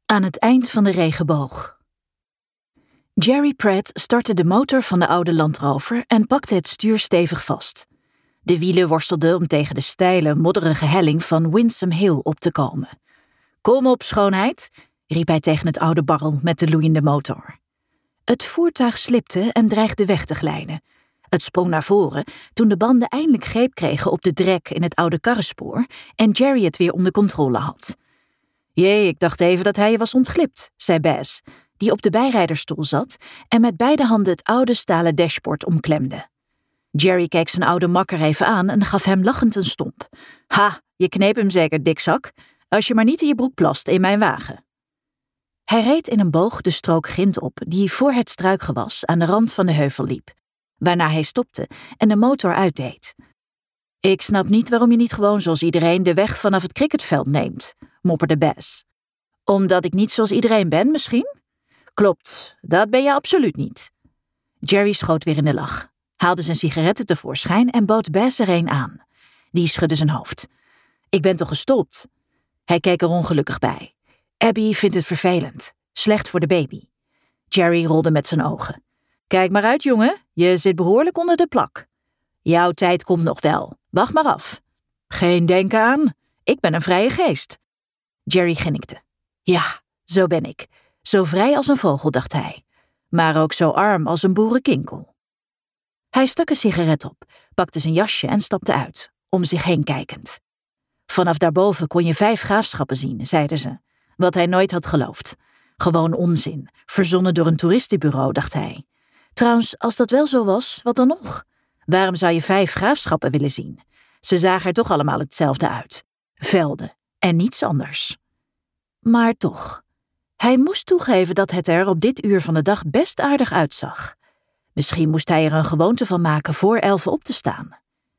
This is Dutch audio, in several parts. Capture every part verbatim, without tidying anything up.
Aan het eind van de regenboog. Jerry Pratt startte de motor van de oude Land Rover en pakte het stuur stevig vast. De wielen worstelden om tegen de steile, modderige helling van Winsome Hill op te komen. "Kom op, schoonheid," riep hij tegen het oude barrel met de loeiende motor. Het voertuig slipte en dreigde weg te glijden. Het sprong naar voren toen de banden eindelijk greep kregen op de drek in het oude karrenspoor en Jerry het weer onder controle had. "Jee, ik dacht even dat hij je was ontglipt," zei Baz, die op de bijrijdersstoel zat en met beide handen het oude stalen dashboard omklemde. Jerry keek zijn oude makker even aan en gaf hem lachend een stomp. "Ha, je kneep hem zeker, dikzak. Als je maar niet in je broek plast in mijn wagen." Hij reed in een boog de strook grind op die voor het struikgewas aan de rand van de heuvel liep, waarna hij stopte en de motor uitdeed. "Ik snap niet waarom je niet gewoon zoals iedereen de weg vanaf het cricketveld neemt," mopperde Baz. "Omdat ik niet zoals iedereen ben, misschien?" "Klopt, dat ben je absoluut niet." Jerry schoot weer in de lach, haalde zijn sigaretten tevoorschijn en bood Baz er een aan. Die schudde zijn hoofd. "Ik ben toch gestopt?" Hij keek er ongelukkig bij. "Abby vindt het vervelend. Slecht voor de baby." Jerry rolde met zijn ogen. "Kijk maar uit, jongen. Je zit behoorlijk onder de plak." "Jouw tijd komt nog wel. Wacht maar af." "Geen denken aan. Ik ben een vrije geest." Jerry grinnikte. "Ja, zo ben ik. Zo vrij als een vogel," dacht hij. "Maar ook zo arm als een boerenkinkel." Hij stak een sigaret op, pakte zijn jasje en stapte uit, om zich heen kijkend. Vanaf daarboven kon je vijf graafschappen zien, zeiden ze. Wat hij nooit had geloofd. Gewoon onzin, verzonnen door een toeristenbureau, dacht hij. Trouwens, als dat wel zo was, wat dan nog? Waarom zou je vijf graafschappen willen zien? Ze zagen er toch allemaal hetzelfde uit. Velden en niets anders. Maar toch, hij moest toegeven dat het er op dit uur van de dag best aardig uitzag. Misschien moest hij er een gewoonte van maken voor elfen op te staan.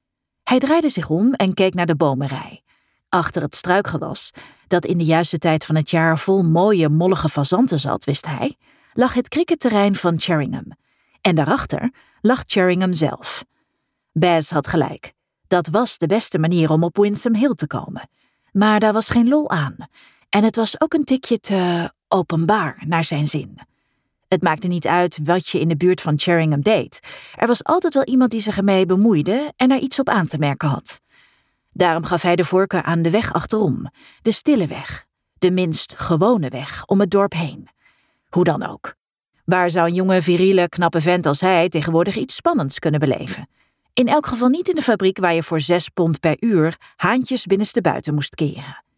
Hij draaide zich om en keek naar de bomenrij. Achter het struikgewas, dat in de juiste tijd van het jaar vol mooie, mollige fazanten zat, wist hij, lag het cricketterrein van Sheringham. En daarachter lag Sheringham zelf. Baz had gelijk. Dat was de beste manier om op Winsome Hill te komen. Maar daar was geen lol aan. En het was ook een tikje te openbaar naar zijn zin. Het maakte niet uit wat je in de buurt van Sheringham deed. Er was altijd wel iemand die zich ermee bemoeide en er iets op aan te merken had. Daarom gaf hij de voorkeur aan de weg achterom, de stille weg, de minst gewone weg om het dorp heen. Hoe dan ook. Waar zou een jonge, viriele, knappe vent als hij tegenwoordig iets spannends kunnen beleven? In elk geval niet in de fabriek waar je voor zes pond per uur haantjes binnenstebuiten moest keren.